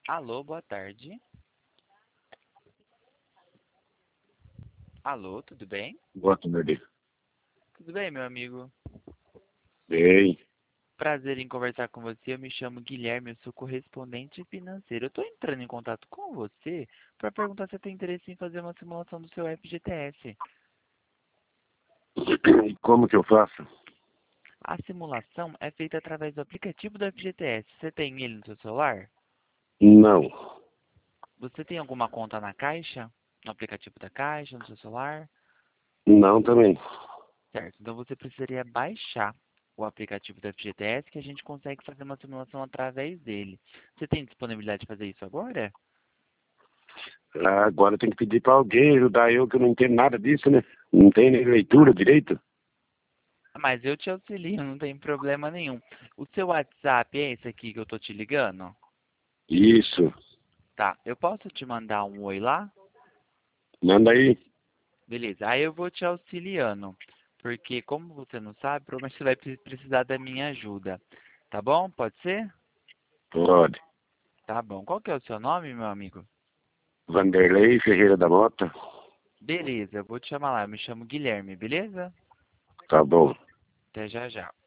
Alô, boa tarde. Alô, tudo bem? Boa tarde. Tudo bem, meu amigo? Bem, Prazer em conversar com você. Eu me chamo Guilherme, eu sou correspondente financeiro. Eu estou entrando em contato com você para perguntar se você tem interesse em fazer uma simulação do seu FGTS. e como que eu faço? A simulação é feita através do aplicativo do FGTS. Você tem ele no seu celular? Não, Você tem alguma conta na Caixa? No aplicativo da Caixa, no seu celular? não também. Certo. Então você precisaria baixar o aplicativo do FGTS que a gente consegue fazer uma simulação através dele. Você tem disponibilidade de fazer isso agora? Agora tem que pedir para alguém ajudar eu, que eu não entendo nada disso, né? Não tem nem leitura direito. Mas eu te auxilio, não tem problema nenhum. O seu WhatsApp é esse aqui que eu tô te ligando? Isso, Tá. Eu posso te mandar um oi lá? manda aí. Beleza. Aí eu vou te auxiliando. Porque como você não sabe, provavelmente você vai precisar da minha ajuda. Tá bom? Pode ser? Pode. Tá bom. Qual que é o seu nome, meu amigo? Vanderlei Ferreira da Mota. Beleza, eu vou te chamar lá. Eu me chamo Guilherme, beleza? Tá bom. Até já já.